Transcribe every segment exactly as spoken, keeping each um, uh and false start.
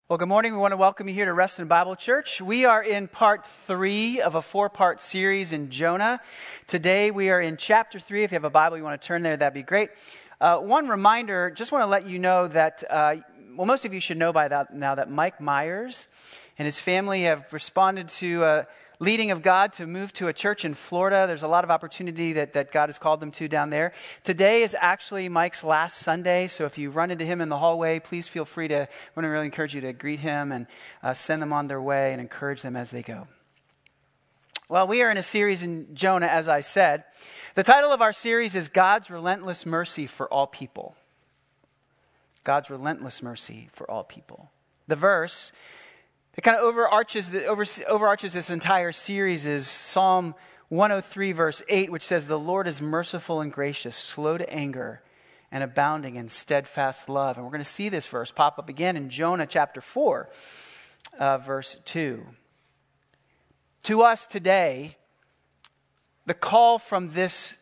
Well, good morning. We want to welcome you here to Reston Bible Church. We are in part three of a four-part series in Jonah. Today we are in chapter three. If you have a Bible, you want to turn there, that'd be great. Uh, one reminder, just want to let you know that, uh, well, most of you should know by that now that Mike Myers and his family have responded to a leading of God to move to a church in Florida. There's a lot of opportunity that, that God has called them to down there. Today is actually Mike's last Sunday, so if you run into him in the hallway, please feel free to, I want to really encourage you to greet him and uh, send them on their way and encourage them as they go. Well, we are in a series in Jonah, as I said. The title of our series is God's Relentless Mercy for All People. God's Relentless Mercy for All People. The verse that kind of overarches, the, over, overarches this entire series is Psalm one oh three, verse eight, which says, "The Lord is merciful and gracious, slow to anger, and abounding in steadfast love." And we're going to see this verse pop up again in Jonah chapter four, uh, verse two. To us today, the call from this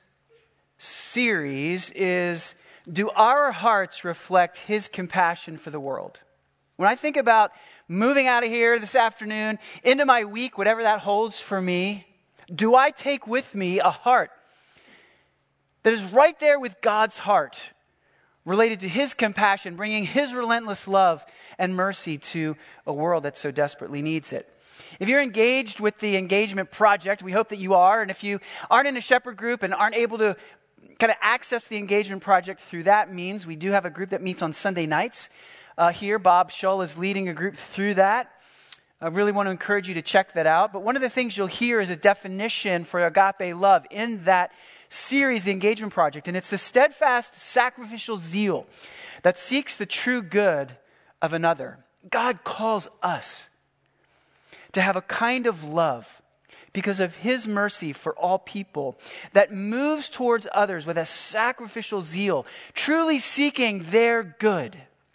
series is, do our hearts reflect His compassion for the world? When I think about moving out of here this afternoon into my week, whatever that holds for me, do I take with me a heart that is right there with God's heart, related to His compassion, bringing His relentless love and mercy to a world that so desperately needs it? If you're engaged with the Engagement Project, we hope that you are, and if you aren't in a shepherd group and aren't able to kind of access the Engagement Project through that means, we do have a group that meets on Sunday nights. Uh, here, Bob Shull is leading a group through that. I really want to encourage you to check that out. But one of the things you'll hear is a definition for agape love in that series, The Engagement Project. And it's the steadfast, sacrificial zeal that seeks the true good of another. God calls us to have a kind of love because of His mercy for all people that moves towards others with a sacrificial zeal, truly seeking their good.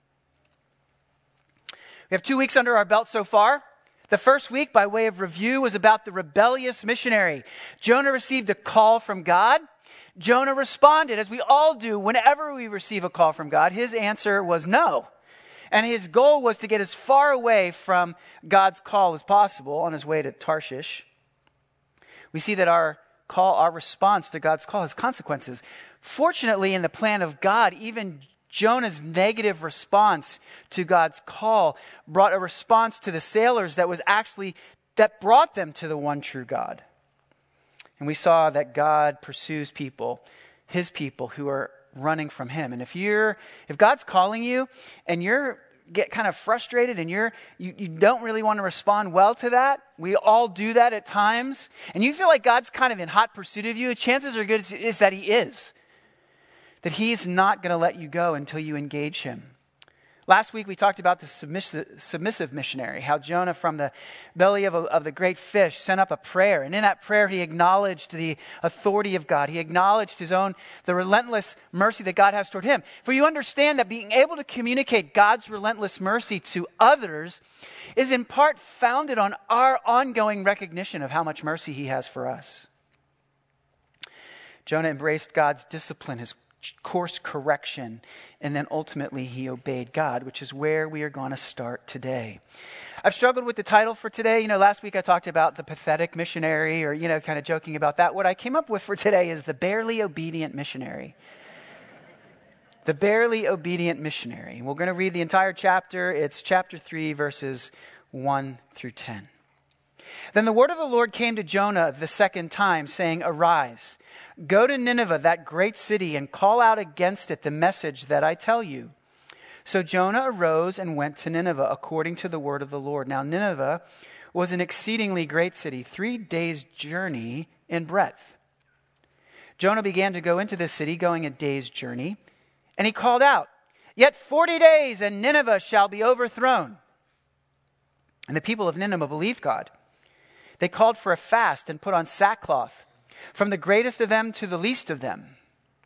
We have two weeks under our belt so far. The first week, by way of review, was about the rebellious missionary. Jonah received a call from God. Jonah responded, as we all do whenever we receive a call from God. His answer was no. And his goal was to get as far away from God's call as possible on his way to Tarshish. We see that our call, our response to God's call has consequences. Fortunately, in the plan of God, even Jonah's negative response to God's call brought a response to the sailors that was actually, that brought them to the one true God. And we saw that God pursues people, His people who are running from Him. And if you're, if God's calling you and you're get kind of frustrated and you're, you, you don't really want to respond well to that, we all do that at times, and you feel like God's kind of in hot pursuit of you, chances are good is, is that He is. That He's not going to let you go until you engage Him. Last week we talked about the submissive, submissive missionary, how Jonah from the belly of, a, of the great fish sent up a prayer. And in that prayer he acknowledged the authority of God. He acknowledged his own, the relentless mercy that God has toward him. For you understand that being able to communicate God's relentless mercy to others is in part founded on our ongoing recognition of how much mercy He has for us. Jonah embraced God's discipline, His course correction, and then ultimately he obeyed God, which is where we are going to start today. I've struggled with the title for today. You know, last week I talked about the pathetic missionary, or, you know, kind of joking about that. What I came up with for today is the barely obedient missionary. The barely obedient missionary. We're going to read the entire chapter. It's chapter three, verses one through ten. Then the word of the Lord came to Jonah the second time, saying, "Arise, go to Nineveh, that great city, and call out against it the message that I tell you." So Jonah arose and went to Nineveh according to the word of the Lord. Now Nineveh was an exceedingly great city, three days' journey in breadth. Jonah began to go into the city, going a day's journey, and he called out, "Yet forty days, and Nineveh shall be overthrown." And the people of Nineveh believed God. They called for a fast and put on sackcloth, from the greatest of them to the least of them.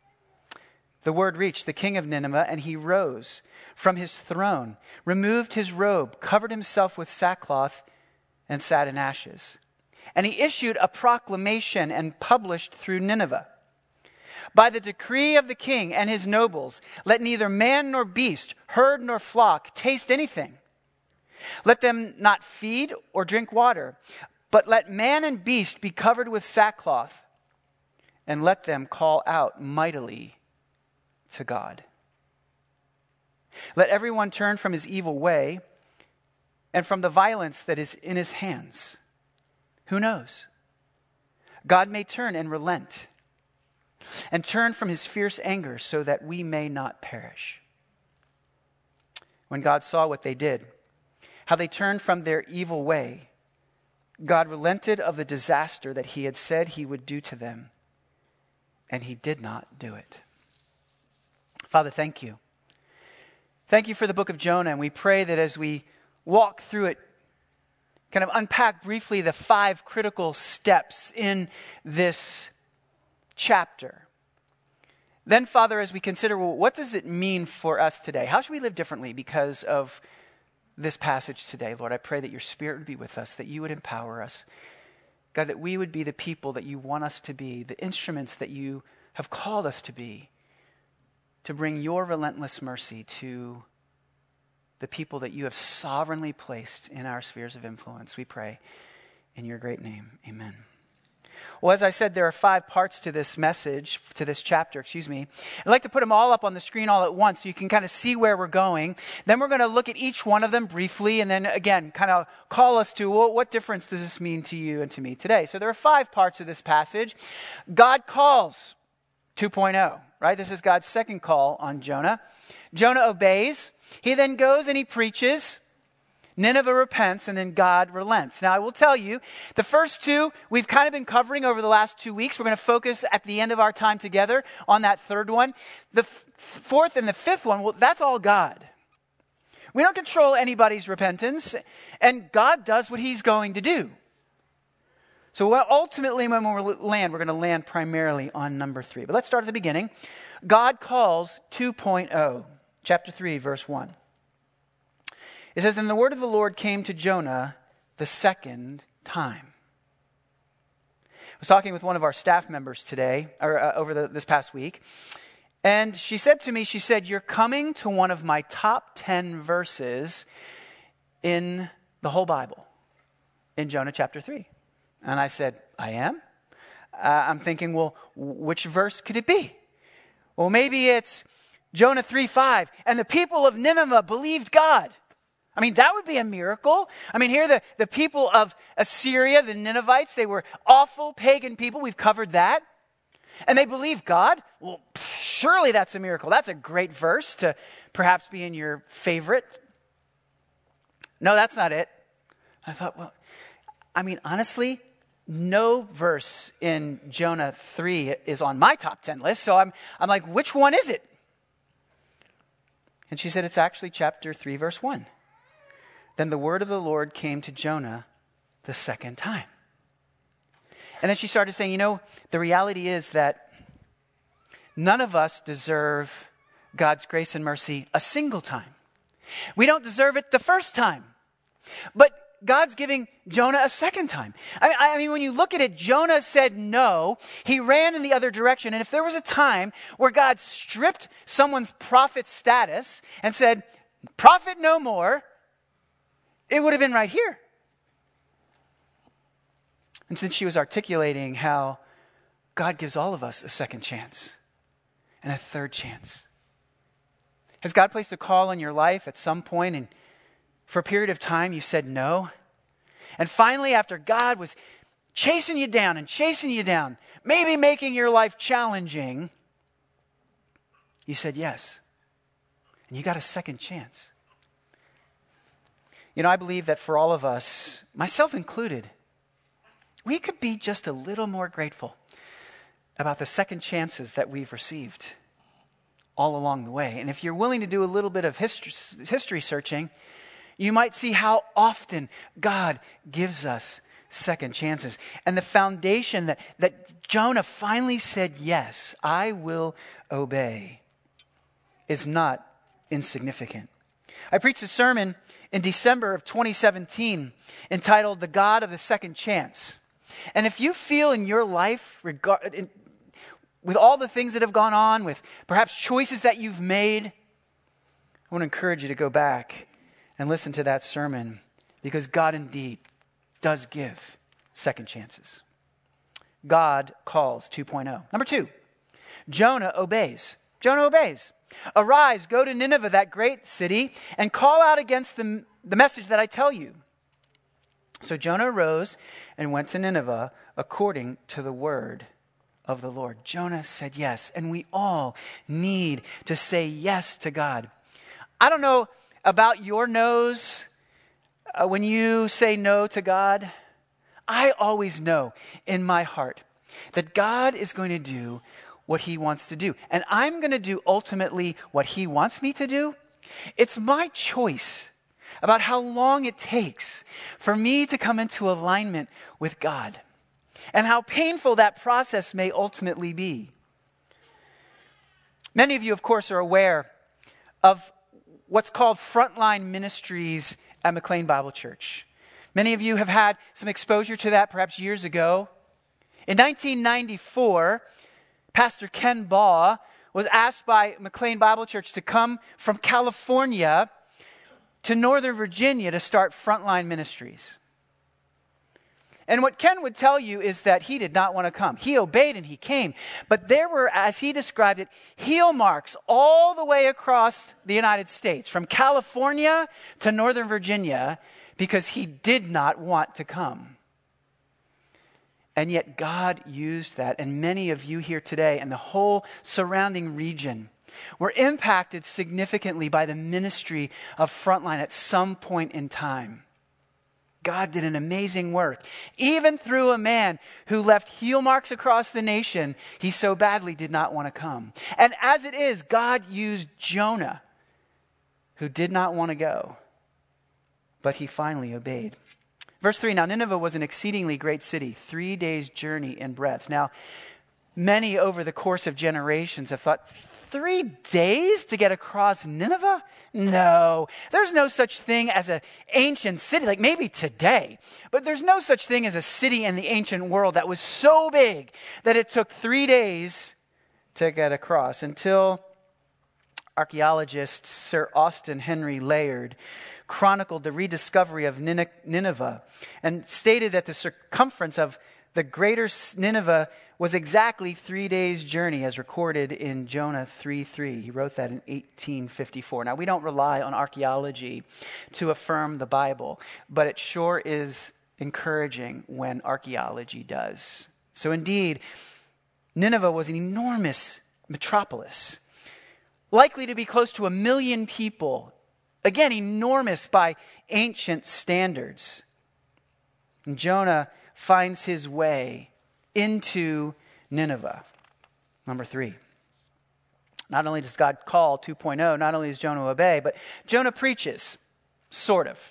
The word reached the king of Nineveh, and he rose from his throne, removed his robe, covered himself with sackcloth, and sat in ashes. And he issued a proclamation and published through Nineveh, By the decree of the king and his nobles, let neither man nor beast, herd nor flock taste anything. Let them not feed or drink water, but let man and beast be covered with sackcloth, and let them call out mightily to God. Let everyone turn from his evil way and from the violence that is in his hands. Who knows? God may turn and relent and turn from his fierce anger so that we may not perish. When God saw what they did, how they turned from their evil way, God relented of the disaster that he had said he would do to them, and he did not do it. Father, thank you. Thank you for the book of Jonah, and we pray that as we walk through it, kind of unpack briefly the five critical steps in this chapter. Then, Father, as we consider, well, what does it mean for us today? How should we live differently because of this passage today? Lord, I pray that your Spirit would be with us, that you would empower us. God, that we would be the people that you want us to be, the instruments that you have called us to be, to bring your relentless mercy to the people that you have sovereignly placed in our spheres of influence. We pray in your great name. Amen. Well, as I said, there are five parts to this message, to this chapter, excuse me. I'd like to put them all up on the screen all at once so you can kind of see where we're going. Then we're going to look at each one of them briefly and then, again, kind of call us to, well, what difference does this mean to you and to me today? So there are five parts of this passage. God calls, two point oh, right? This is God's second call on Jonah. Jonah obeys. He then goes and he preaches. Nineveh repents, and then God relents. Now, I will tell you, the first two we've kind of been covering over the last two weeks. We're going to focus at the end of our time together on that third one. The f- fourth and the fifth one, well, that's all God. We don't control anybody's repentance, and God does what he's going to do. So ultimately, when we land, we're going to land primarily on number three. But let's start at the beginning. God calls two point oh, chapter three, verse one. It says, "Then the word of the Lord came to Jonah the second time." I was talking with one of our staff members today, or uh, over the, this past week, and she said to me, she said, "You're coming to one of my top ten verses in the whole Bible, in Jonah chapter three. And I said, "I am?" Uh, I'm thinking, well, which verse could it be? Well, maybe it's Jonah three five, "And the people of Nineveh believed God." I mean, that would be a miracle. I mean, here the, the people of Assyria, the Ninevites, they were awful pagan people. We've covered that. And they believed God. Well, surely that's a miracle. That's a great verse to perhaps be in your favorite. No, that's not it. I thought, well, I mean, honestly, no verse in Jonah three is on my top ten list. So I'm, I'm like, which one is it? And she said, it's actually chapter three, verse one. "Then the word of the Lord came to Jonah the second time." And then she started saying, you know, the reality is that none of us deserve God's grace and mercy a single time. We don't deserve it the first time. But God's giving Jonah a second time. I, I mean, when you look at it, Jonah said no. He ran in the other direction. And if there was a time where God stripped someone's prophet status and said, "Prophet no more," it would have been right here. And since she was articulating how God gives all of us a second chance and a third chance. Has God placed a call in your life at some point and for a period of time you said no? And finally, after God was chasing you down and chasing you down, maybe making your life challenging, you said yes. And you got a second chance. You know, I believe that for all of us, myself included, we could be just a little more grateful about the second chances that we've received all along the way. And if you're willing to do a little bit of history, history searching, you might see how often God gives us second chances. And the foundation that, that Jonah finally said, "Yes, I will obey," is not insignificant. I preached a sermon in December of twenty seventeen entitled "The God of the Second Chance." And if you feel in your life, regard, in, with all the things that have gone on, with perhaps choices that you've made, I want to encourage you to go back and listen to that sermon because God indeed does give second chances. God calls two point oh. Number two, Jonah obeys. Jonah obeys. Arise, go to Nineveh, that great city, and call out against the, the message that I tell you. So Jonah arose and went to Nineveh according to the word of the Lord. Jonah said yes, and we all need to say yes to God. I don't know about your no's. Uh, when you say no to God, I always know in my heart that God is going to do what he wants to do. And I'm going to do ultimately what he wants me to do. It's my choice about how long it takes for me to come into alignment with God and how painful that process may ultimately be. Many of you, of course, are aware of what's called frontline ministries at McLean Bible Church. Many of you have had some exposure to that perhaps years ago. In nineteen ninety-four, Pastor Ken Baugh was asked by McLean Bible Church to come from California to Northern Virginia to start frontline ministries. And what Ken would tell you is that he did not want to come. He obeyed and he came. But there were, as he described it, heel marks all the way across the United States, from California to Northern Virginia, because he did not want to come. And yet God used that. And many of you here today and the whole surrounding region were impacted significantly by the ministry of Frontline at some point in time. God did an amazing work. Even through a man who left heel marks across the nation, he so badly did not want to come. And as it is, God used Jonah, who did not want to go, but he finally obeyed. Verse three, now Nineveh was an exceedingly great city, three days' journey in breadth. Now, many over the course of generations have thought, three days to get across Nineveh? No, there's no such thing as an ancient city, like maybe today, but there's no such thing as a city in the ancient world that was so big that it took three days to get across, until archaeologist Sir Austin Henry Layard chronicled the rediscovery of Nineveh and stated that the circumference of the greater Nineveh was exactly three days' journey, as recorded in Jonah three three. He wrote that in eighteen fifty-four. Now, we don't rely on archaeology to affirm the Bible, but it sure is encouraging when archaeology does. So indeed, Nineveh was an enormous metropolis, likely to be close to a million people. Again, enormous by ancient standards. And Jonah finds his way into Nineveh. Number three. Not only does God call two point oh, not only does Jonah obey, but Jonah preaches, sort of.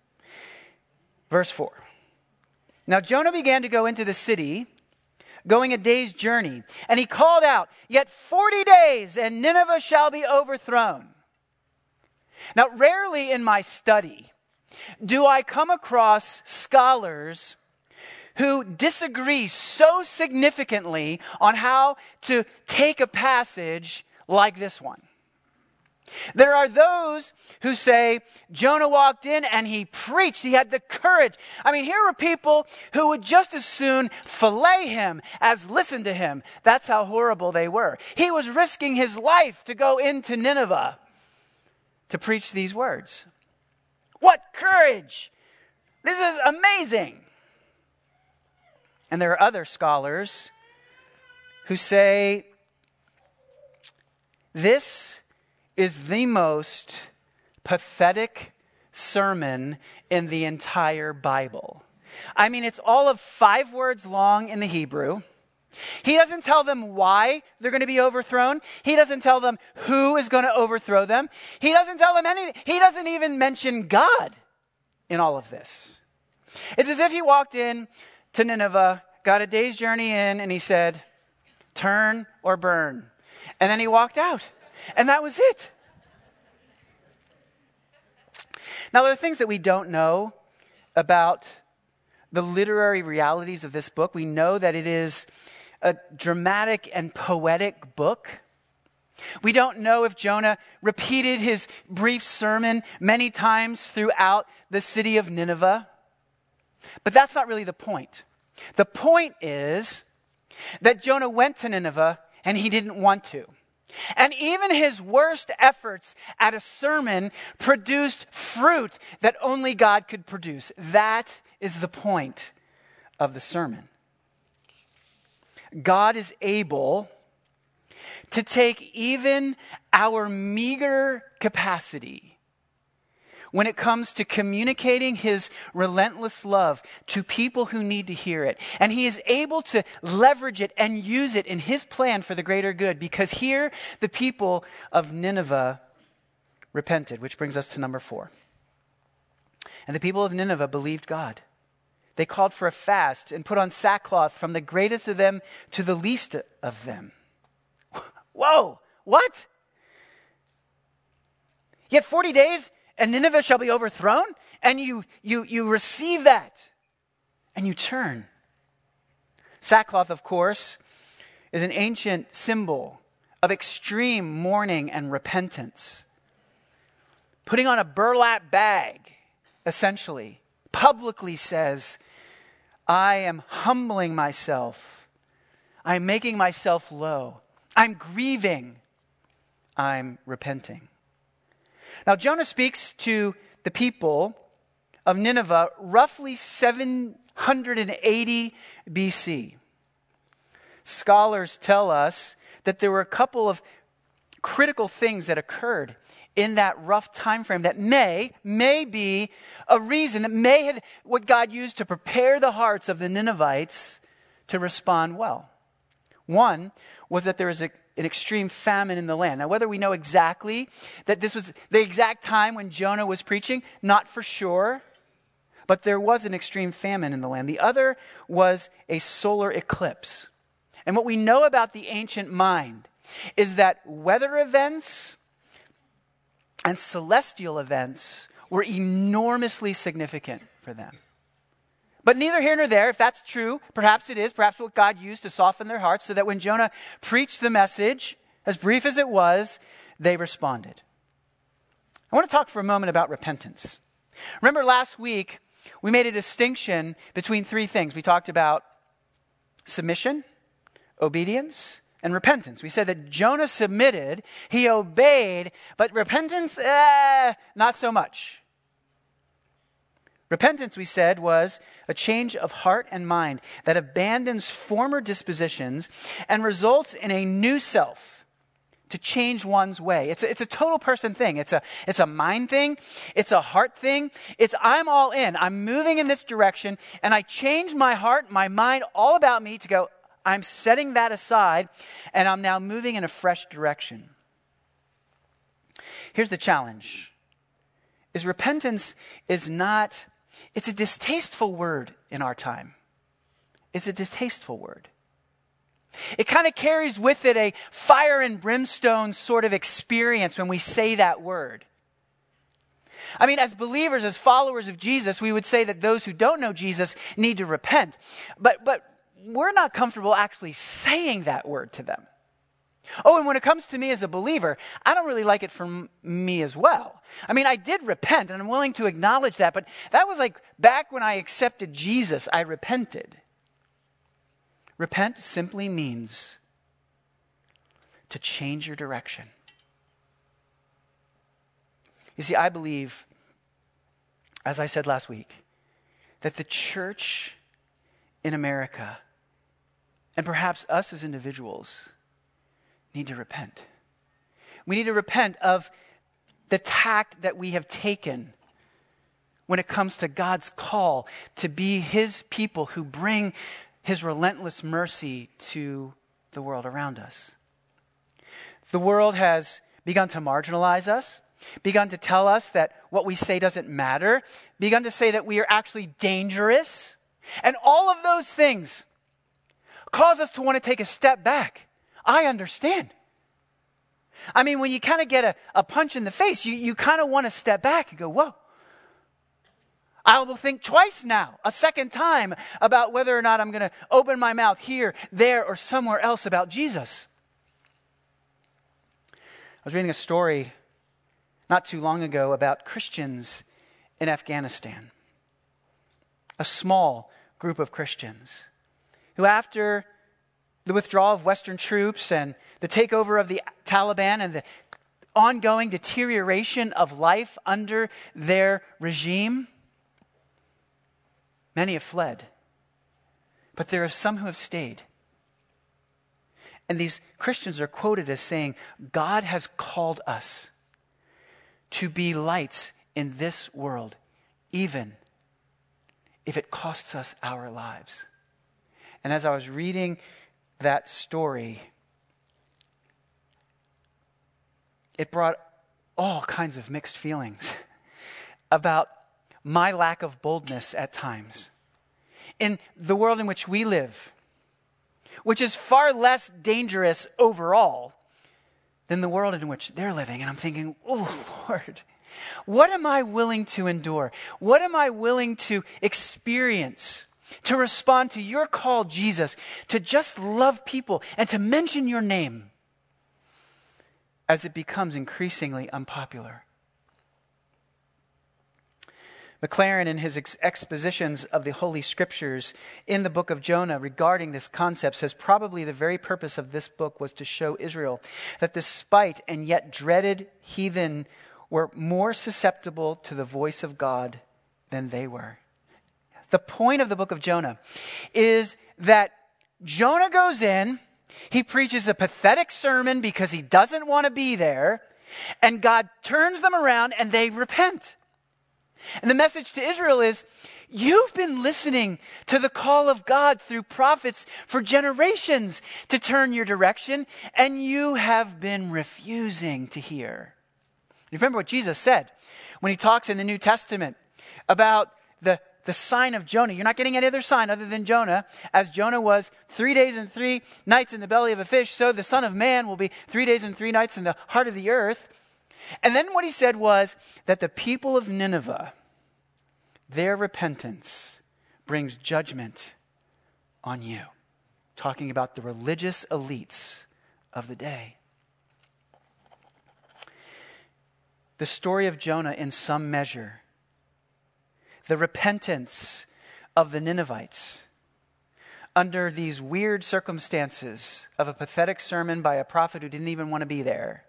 Verse four. Now Jonah began to go into the city, going a day's journey, and he called out, yet forty days and Nineveh shall be overthrown. Now, rarely in my study do I come across scholars who disagree so significantly on how to take a passage like this one. There are those who say Jonah walked in and he preached. He had the courage. I mean, here were people who would just as soon fillet him as listen to him. That's how horrible they were. He was risking his life to go into Nineveh to preach these words. What courage! This is amazing. And there are other scholars who say this is the most pathetic sermon in the entire Bible. I mean, it's all of five words long in the Hebrew. He doesn't tell them why they're going to be overthrown. He doesn't tell them who is going to overthrow them. He doesn't tell them anything. He doesn't even mention God in all of this. It's as if he walked in to Nineveh, got a day's journey in, and he said, turn or burn. And then he walked out. And that was it. Now, there are things that we don't know about the literary realities of this book. We know that it is a dramatic and poetic book. We don't know if Jonah repeated his brief sermon many times throughout the city of Nineveh. But that's not really the point. The point is that Jonah went to Nineveh and he didn't want to. And even his worst efforts at a sermon produced fruit that only God could produce. That is the point of the sermon. God is able to take even our meager capacity when it comes to communicating his relentless love to people who need to hear it. And he is able to leverage it and use it in his plan for the greater good, because here the people of Nineveh repented, which brings us to number four. And the people of Nineveh believed God. They called for a fast and put on sackcloth, from the greatest of them to the least of them. Whoa, what? Yet forty days and Nineveh shall be overthrown? And you, you, you receive that and you turn. Sackcloth, of course, is an ancient symbol of extreme mourning and repentance. Putting on a burlap bag, essentially, publicly says, I am humbling myself. I'm making myself low. I'm grieving. I'm repenting. Now, Jonah speaks to the people of Nineveh roughly seven hundred eighty B C. Scholars tell us that there were a couple of critical things that occurred in that rough time frame that may, may be a reason, that may have what God used to prepare the hearts of the Ninevites to respond well. One was that there was a, an extreme famine in the land. Now, whether we know exactly that this was the exact time when Jonah was preaching, not for sure, but there was an extreme famine in the land. The other was a solar eclipse. And what we know about the ancient mind is that weather events and celestial events were enormously significant for them. But neither here nor there. If that's true, perhaps it is. Perhaps what God used to soften their hearts so that when Jonah preached the message, as brief as it was, they responded. I want to talk for a moment about repentance. Remember last week, we made a distinction between three things. We talked about submission, obedience, and repentance. We said that Jonah submitted, he obeyed, but repentance, eh, not so much. Repentance, we said, was a change of heart and mind that abandons former dispositions and results in a new self to change one's way. It's a, it's a total person thing. It's a, it's a mind thing. It's a heart thing. It's I'm all in. I'm moving in this direction, and I change my heart, my mind, all about me to go, I'm setting that aside, and I'm now moving in a fresh direction. Here's the challenge, is repentance is not... It's a distasteful word in our time. It's a distasteful word. It kind of carries with it a fire and brimstone sort of experience when we say that word. I mean, as believers, as followers of Jesus, we would say that those who don't know Jesus need to repent. But, but we're not comfortable actually saying that word to them. Oh, and when it comes to me as a believer, I don't really like it from me as well. I mean, I did repent, and I'm willing to acknowledge that, but that was like back when I accepted Jesus, I repented. Repent simply means to change your direction. You see, I believe, as I said last week, that the church in America, and perhaps us as individuals, need to repent. We need to repent of the tact that we have taken when it comes to God's call to be his people who bring his relentless mercy to the world around us. The world has begun to marginalize us, begun to tell us that what we say doesn't matter, begun to say that we are actually dangerous, and all of those things cause us to want to take a step back. I understand. I mean, when you kind of get a, a punch in the face, you, you kind of want to step back and go, whoa. I will think twice now, a second time, about whether or not I'm going to open my mouth here, there, or somewhere else about Jesus. was reading a story not too long ago about Christians in Afghanistan. A small group of Christians who, after the withdrawal of Western troops and the takeover of the Taliban and the ongoing deterioration of life under their regime, many have fled. But there are some who have stayed. And these Christians are quoted as saying, God has called us to be lights in this world, even if it costs us our lives. And as I was reading that story, it brought all kinds of mixed feelings about my lack of boldness at times in the world in which we live, which is far less dangerous overall than the world in which they're living. And I'm thinking, oh, Lord, what am I willing to endure? What am I willing to experience to respond to your call, Jesus, to just love people and to mention your name as it becomes increasingly unpopular? McLaren, in his ex- expositions of the Holy Scriptures in the book of Jonah regarding this concept, says probably the very purpose of this book was to show Israel that despite and yet dreaded heathen were more susceptible to the voice of God than they were. The point of the book of Jonah is that Jonah goes in, he preaches a pathetic sermon because he doesn't want to be there, and God turns them around and they repent. And the message to Israel is, you've been listening to the call of God through prophets for generations to turn your direction, and you have been refusing to hear. You remember what Jesus said when he talks in the New Testament about the, the sign of Jonah. You're not getting any other sign other than Jonah. As Jonah was three days and three nights in the belly of a fish, so the Son of Man will be three days and three nights in the heart of the earth. And then what he said was that the people of Nineveh, their repentance brings judgment on you. Talking about the religious elites of the day. The story of Jonah, in some measure, the repentance of the Ninevites under these weird circumstances of a pathetic sermon by a prophet who didn't even want to be there,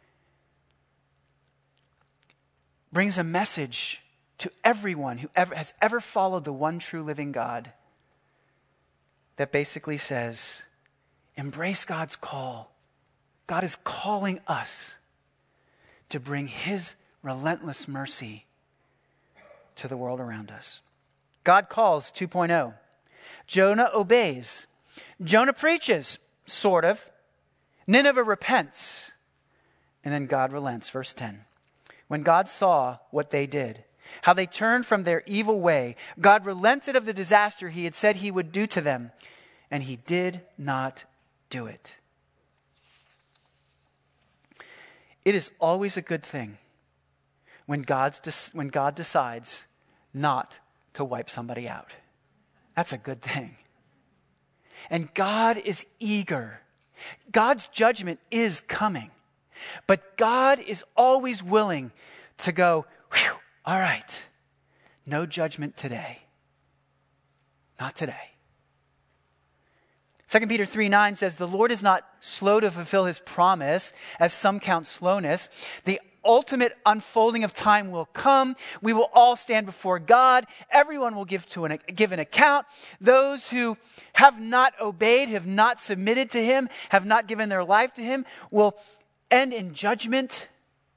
brings a message to everyone who ever has ever followed the one true living God that basically says, embrace God's call. God is calling us to bring his relentless mercy to the world around us. God calls two point oh. Jonah obeys. Jonah preaches, sort of. Nineveh repents. And then God relents. Verse ten. When God saw what they did, how they turned from their evil way, God relented of the disaster he had said he would do to them, and he did not do it. It is always a good thing when God's when God decides not to wipe somebody out. That's a good thing. And God is eager. God's judgment is coming. But God is always willing to go, whew, all right, no judgment today. Not today. Second Peter three nine says, the Lord is not slow to fulfill his promise, as some count slowness. The ultimate unfolding of time will come. We will all stand before God. Everyone will give to an, give an account. Those who have not obeyed, have not submitted to him, have not given their life to him, will end in judgment.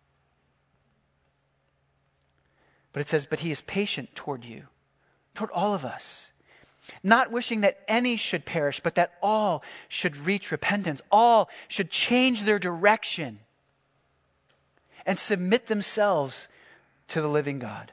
But it says, but he is patient toward you, toward all of us, not wishing that any should perish, but that all should reach repentance. All should change their direction and submit themselves to the living God.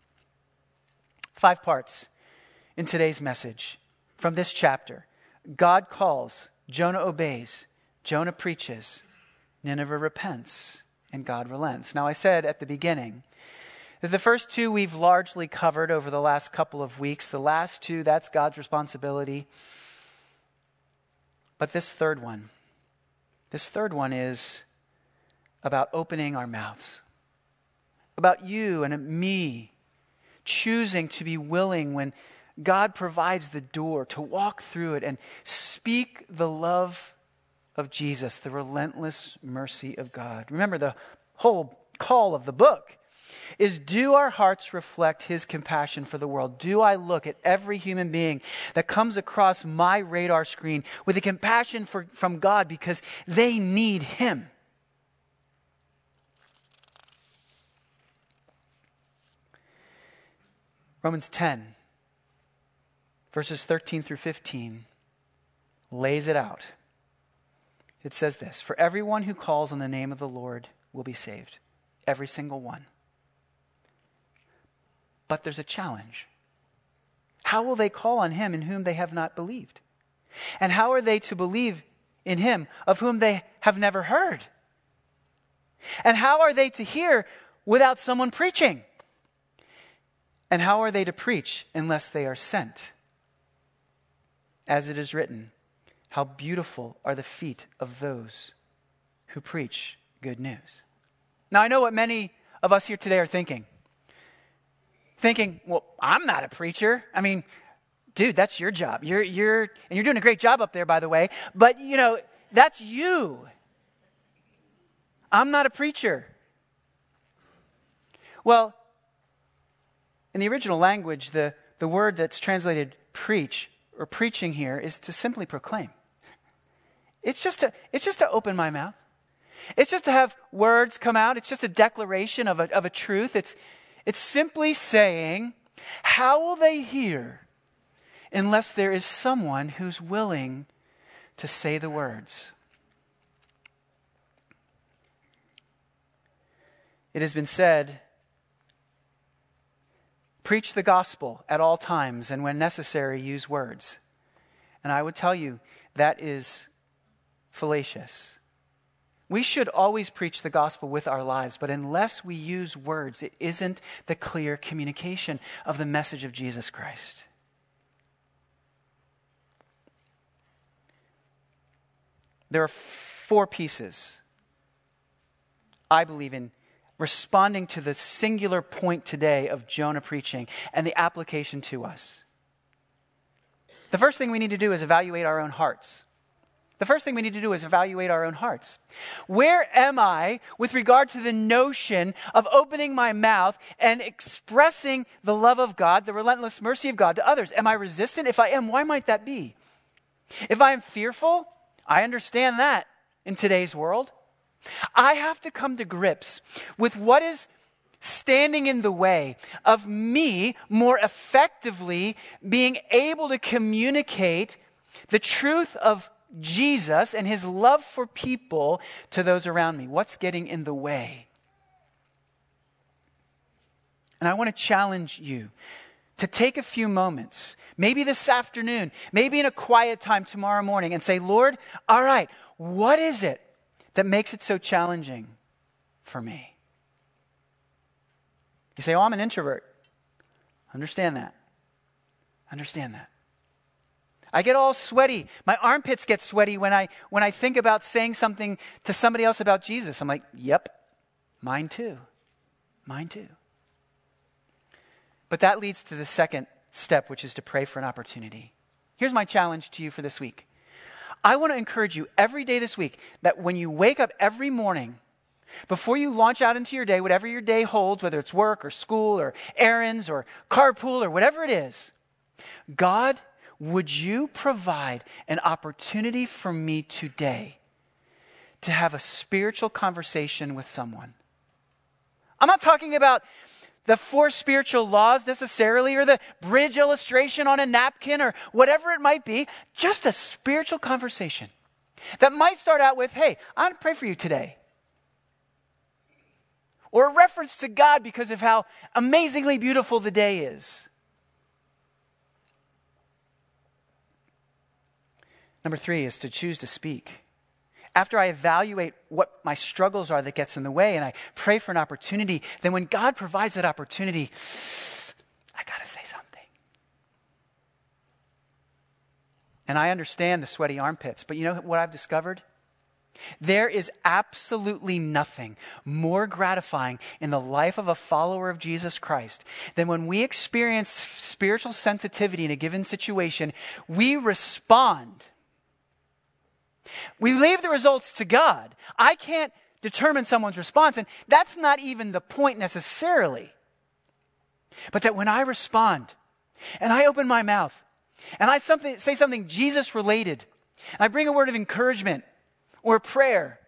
Five parts in today's message from this chapter. God calls, Jonah obeys, Jonah preaches, Nineveh repents, and God relents. Now I said at the beginning that the first two we've largely covered over the last couple of weeks. The last two, that's God's responsibility. But this third one, this third one is about opening our mouths, about you and me choosing to be willing when God provides the door to walk through it and speak the love of Jesus, the relentless mercy of God. Remember, the whole call of the book is, do our hearts reflect his compassion for the world? Do I look at every human being that comes across my radar screen with a compassion for, from God because they need him? Romans ten, verses thirteen through fifteen, lays it out. It says this: for everyone who calls on the name of the Lord will be saved. Every single one. But there's a challenge. How will they call on him in whom they have not believed? And how are they to believe in him of whom they have never heard? And how are they to hear without someone preaching? And how are they to preach unless they are sent? As it is written, how beautiful are the feet of those who preach good news. Now, I know what many of us here today are thinking. Thinking, well, I'm not a preacher. I mean, dude, that's your job. You're, you're, and you're doing a great job up there, by the way. But, you know, that's you. I'm not a preacher. Well, in the original language, the, the word that's translated preach or preaching here is to simply proclaim. It's just to, it's just to open my mouth. It's just to have words come out. It's just a declaration of a, of a truth. It's, it's simply saying, how will they hear unless there is someone who's willing to say the words? It has been said, preach the gospel at all times, and when necessary, use words. And I would tell you, that is fallacious. We should always preach the gospel with our lives, but unless we use words, it isn't the clear communication of the message of Jesus Christ. There are four pieces, I believe, in responding to the singular point today of Jonah preaching and the application to us. The first thing we need to do is evaluate our own hearts. The first thing we need to do is evaluate our own hearts. Where am I with regard to the notion of opening my mouth and expressing the love of God, the relentless mercy of God to others? Am I resistant? If I am, why might that be? If I am fearful, I understand that in today's world. I have to come to grips with what is standing in the way of me more effectively being able to communicate the truth of Jesus and his love for people to those around me. What's getting in the way? And I want to challenge you to take a few moments, maybe this afternoon, maybe in a quiet time tomorrow morning, and say, Lord, all right, what is it that makes it so challenging for me? You say, oh, I'm an introvert. Understand that. Understand that. I get all sweaty. My armpits get sweaty when I when I think about saying something to somebody else about Jesus. I'm like, yep, mine too. Mine too. But that leads to the second step, which is to pray for an opportunity. Here's my challenge to you for this week. I want to encourage you every day this week that when you wake up every morning, before you launch out into your day, whatever your day holds, whether it's work or school or errands or carpool or whatever it is, God, would you provide an opportunity for me today to have a spiritual conversation with someone? I'm not talking about the four spiritual laws necessarily, or the bridge illustration on a napkin, or whatever it might be. Just a spiritual conversation that might start out with, hey, I want to pray for you today. Or a reference to God because of how amazingly beautiful the day is. Number three is to choose to speak. After I evaluate what my struggles are that gets in the way and I pray for an opportunity, then when God provides that opportunity, I got to say something. And I understand the sweaty armpits, but you know what I've discovered? There is absolutely nothing more gratifying in the life of a follower of Jesus Christ than when we experience spiritual sensitivity in a given situation, we respond. We leave the results to God. I can't determine someone's response, and that's not even the point necessarily. But that when I respond, and I open my mouth, and I something, say something Jesus related, and I bring a word of encouragement or prayer,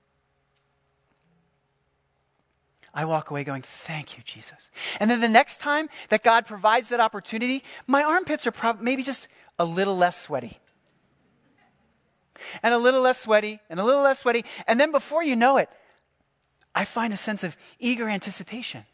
I walk away going, thank you, Jesus. And then the next time that God provides that opportunity, my armpits are prob- maybe just a little less sweaty. And a little less sweaty, and a little less sweaty. And then before you know it, I find a sense of eager anticipation.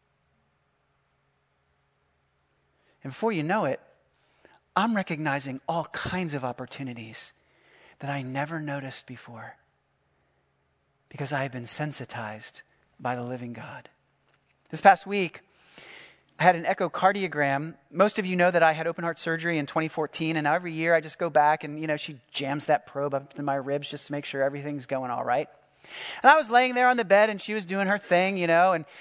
And before you know it, I'm recognizing all kinds of opportunities that I never noticed before because I have been sensitized by the living God. This past week, I had an echocardiogram. Most of you know that I had open heart surgery in twenty fourteen, and now every year I just go back and, you know, she jams that probe up in my ribs just to make sure everything's going all right. And I was laying there on the bed, and she was doing her thing, you know, and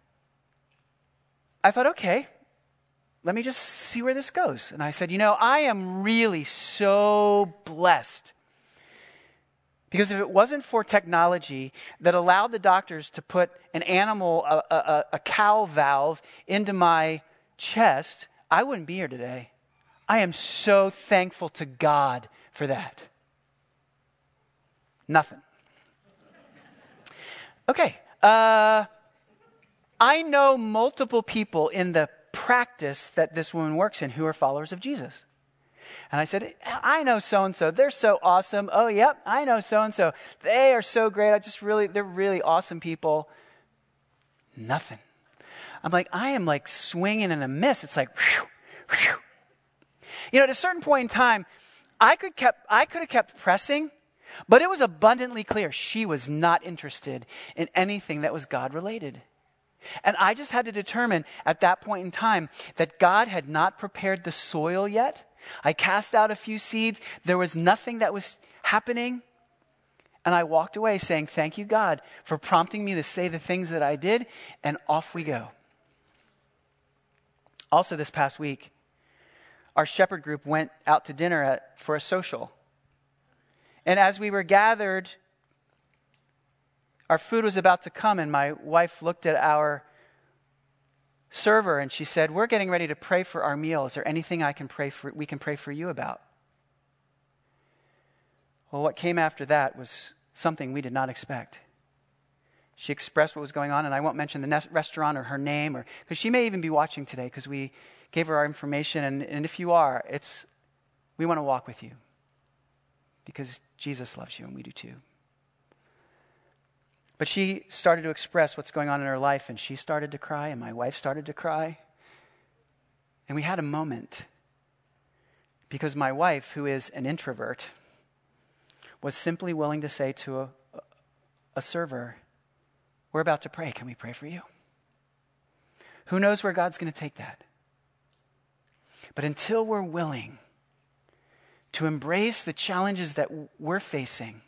I thought, okay, let me just see where this goes. And I said, you know, I am really so blessed because if it wasn't for technology that allowed the doctors to put an animal, a, a, a cow valve into my chest, I wouldn't be here today. I am so thankful to God for that. Nothing. Okay. Uh, I know multiple people in the practice that this woman works in who are followers of Jesus. And I said, I know so-and-so. They're so awesome. Oh, yep, I know so-and-so. They are so great. I just really, they're really awesome people. Nothing. I'm like, I am like swinging and a miss. It's like, whew, whew. You know, at a certain point in time, I could kept, I could have kept pressing, but it was abundantly clear she was not interested in anything that was God-related. And I just had to determine at that point in time that God had not prepared the soil yet. I cast out a few seeds. There was nothing that was happening. And I walked away saying, thank you, God, for prompting me to say the things that I did. And off we go. Also this past week, our shepherd group went out to dinner at, for a social. And as we were gathered, our food was about to come, and my wife looked at our server and she said, we're getting ready to pray for our meal. Is there anything I can pray for, we can pray for you about? Well, what came after that was something we did not expect. She expressed what was going on, and I won't mention the restaurant or her name, or because she may even be watching today because we gave her our information, and, and if you are, it's we want to walk with you because Jesus loves you and we do too. But she started to express what's going on in her life, and she started to cry, and my wife started to cry. And we had a moment because my wife, who is an introvert, was simply willing to say to a, a server, we're about to pray. Can we pray for you? Who knows where God's going to take that? But until we're willing to embrace the challenges that we're facing,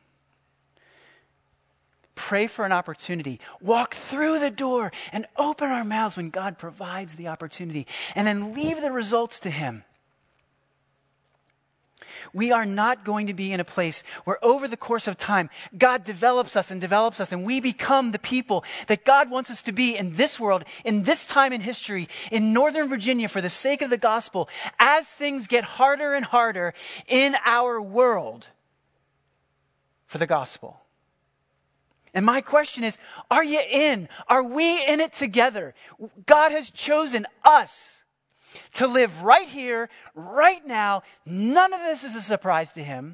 pray for an opportunity, walk through the door and open our mouths when God provides the opportunity, and then leave the results to Him. We are not going to be in a place where over the course of time, God develops us and develops us and we become the people that God wants us to be in this world, in this time in history, in Northern Virginia for the sake of the gospel, as things get harder and harder in our world for the gospel. And my question is, are you in? Are we in it together? God has chosen us to live right here, right now. None of this is a surprise to Him.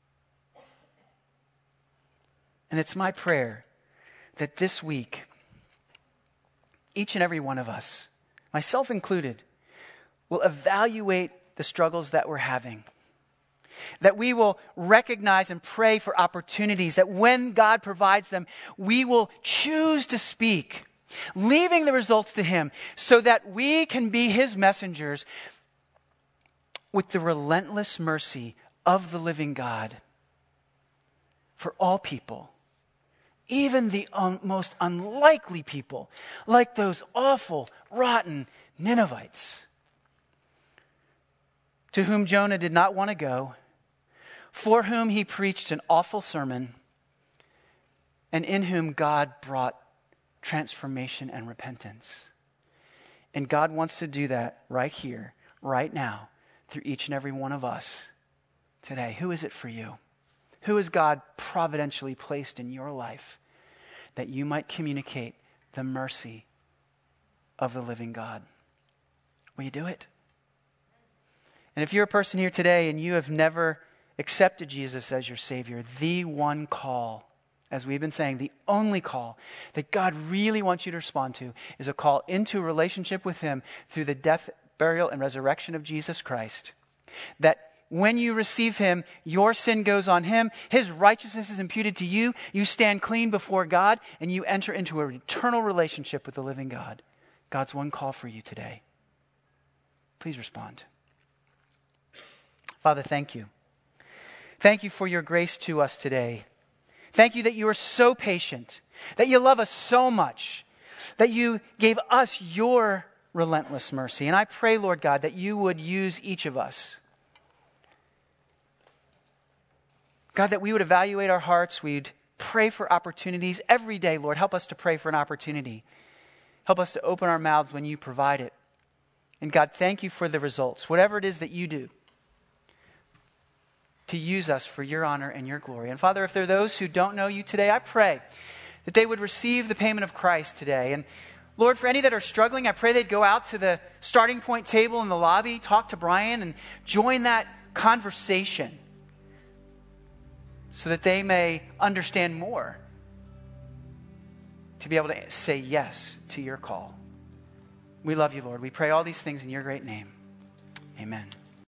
And it's my prayer that this week, each and every one of us, myself included, will evaluate the struggles that we're having. That we will recognize and pray for opportunities, that when God provides them, we will choose to speak, leaving the results to Him so that we can be His messengers with the relentless mercy of the living God for all people, even the un- most unlikely people, like those awful, rotten Ninevites, to whom Jonah did not want to go, for whom he preached an awful sermon, and in whom God brought transformation and repentance. And God wants to do that right here, right now, through each and every one of us today. Who is it for you? Who has God providentially placed in your life that you might communicate the mercy of the living God? Will you do it? And if you're a person here today and you have never accepted Jesus as your Savior, the one call, as we've been saying, the only call that God really wants you to respond to is a call into a relationship with Him through the death, burial, and resurrection of Jesus Christ. That when you receive Him, your sin goes on Him, His righteousness is imputed to you, you stand clean before God, and you enter into an eternal relationship with the living God. God's one call for you today. Please respond. Father, thank you. Thank you for your grace to us today. Thank you that you are so patient, that you love us so much, that you gave us your relentless mercy. And I pray, Lord God, that you would use each of us. God, that we would evaluate our hearts, we'd pray for opportunities every day. Lord, help us to pray for an opportunity. Help us to open our mouths when you provide it. And God, thank you for the results, whatever it is that you do, to use us for your honor and your glory. And Father, if there are those who don't know you today, I pray that they would receive the payment of Christ today. And Lord, for any that are struggling, I pray they'd go out to the starting point table in the lobby, talk to Brian, and join that conversation so that they may understand more to be able to say yes to your call. We love you, Lord. We pray all these things in your great name. Amen.